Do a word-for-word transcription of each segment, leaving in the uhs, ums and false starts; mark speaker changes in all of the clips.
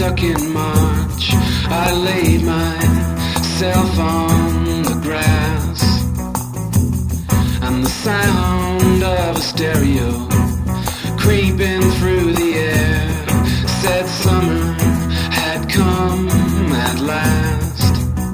Speaker 1: stuck in March. I laid myself on the grass, and the sound of a stereo creeping through the air said summer had come at last.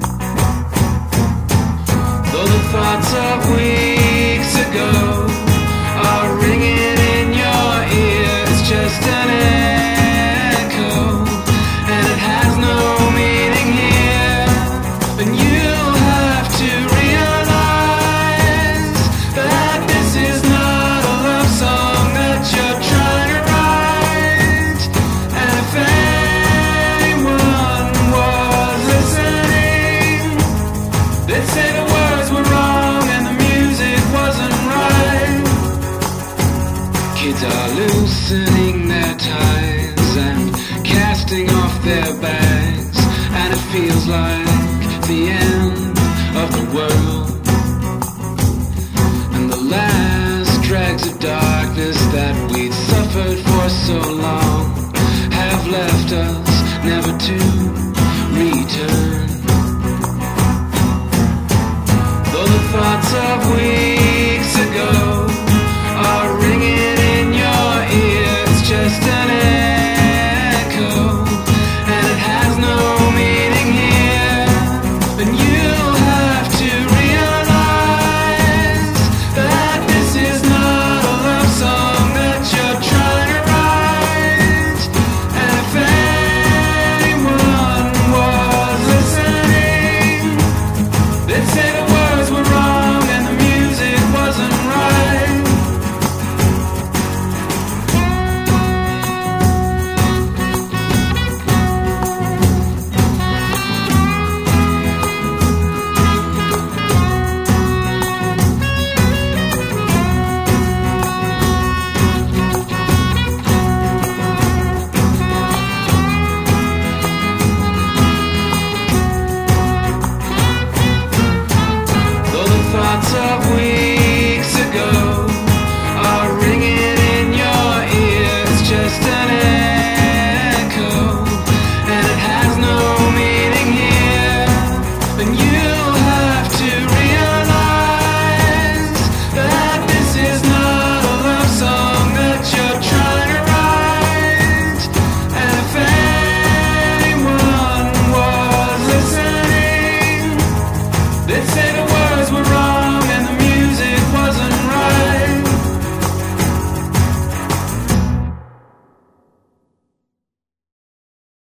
Speaker 1: Though the thoughts of weeks ago are ringing in your ear, it's just an echo, and it has no meaning here. And you'll have to realize that this is not a love song that you're trying to write. And if anyone was listening, they'd say the words were wrong and the music wasn't right. Kids are loosening their ties and casting off their bags, and it feels like the end of the world. And the last dregs of darkness that we'd suffered for so long have left us never to